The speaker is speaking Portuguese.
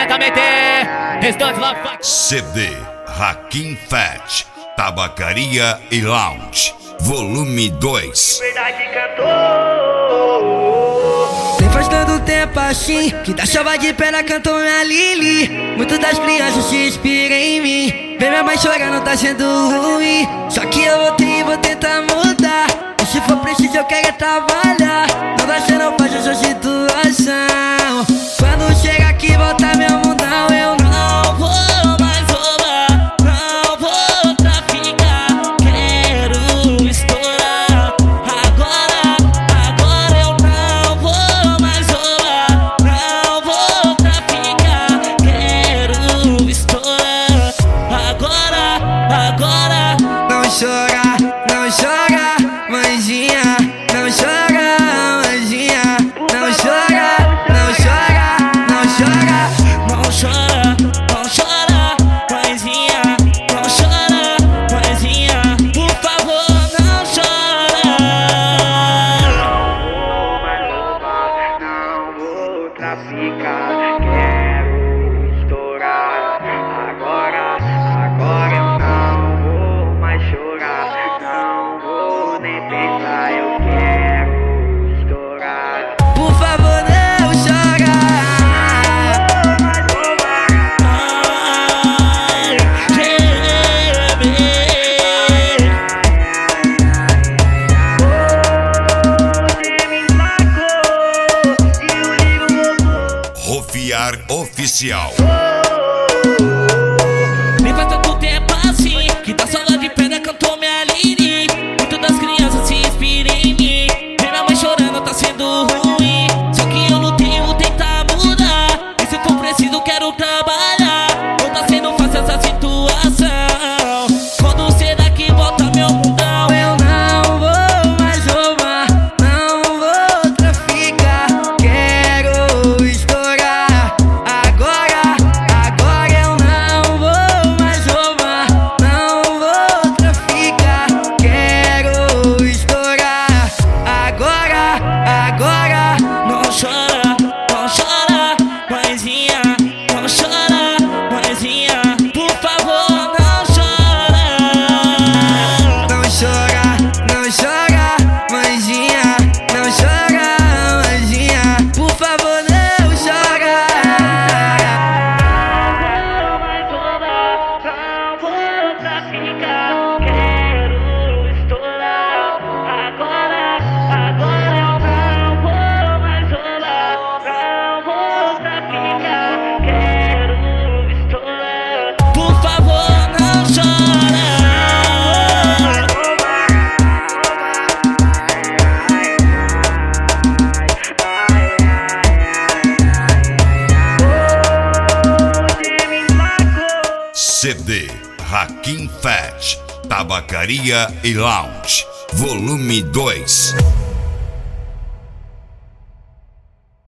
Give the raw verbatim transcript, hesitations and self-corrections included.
diretamente. Restante logo. C D Hakim Fat, Tabacaria e Lounge, volume dois. Verdade cantou. Nem faz tanto tempo assim que da chuva de pedra cantou minha Lili. Muitas das crianças se inspiram em mim. Ver minha mãe chorando tá sendo ruim. Só que eu voltei e vou tentar mudar. E se for preciso eu quero é trabalhar. Não vai ser não faz essa situação. Quando chega aqui volta meu mundão, eu não vou mais roubar, não vou traficar, quero estourar. Agora, agora eu não vou mais roubar, não vou traficar, quero estourar. Agora, agora, não chora, não chora, mãezinha, não chora, mãezinha, não chora, não chora, não chora, não chora, não chora, mãezinha, não chora, mãezinha, por favor, não chora. Não vou traficar, quero estourar. Agora, agora eu não vou mais chorar. Não vou nem pensar, eu quero estourar. Por favor, não chora. Ai, geme. Você me emplacou e o ligo voltou. Rofiar Oficial. Nem faz tanto tempo assim que da sola de pedra cantou minha Lili. Muitas das crianças se inspiram em mim. Ver minha mãe chorando tá sendo ruim. Só que eu lutei, vou tentar mudar. E se for preciso quero trabalhar. Não tá sendo fácil essa situação. Quando cê daqui volta meu mundão, eu não vou mais roubar, não vou traficar, quero estourar. Agora, agora eu não vou mais roubar, não vou traficar, quero estourar. Agora, agora, não chora, não chora, mãezinha, não chora, mãezinha, por favor, não chora. Não chora, não chora, mãezinha, não chora, mãezinha, por favor, não chora. Não vou mais roubar, não vou traficar, quero estourar. Agora, agora eu não vou mais roubar, não vou traficar, quero estourar. Por favor, não chora. Você me emplacou. C D Hakim Fat, Tabacaria e Lounge, volume dois.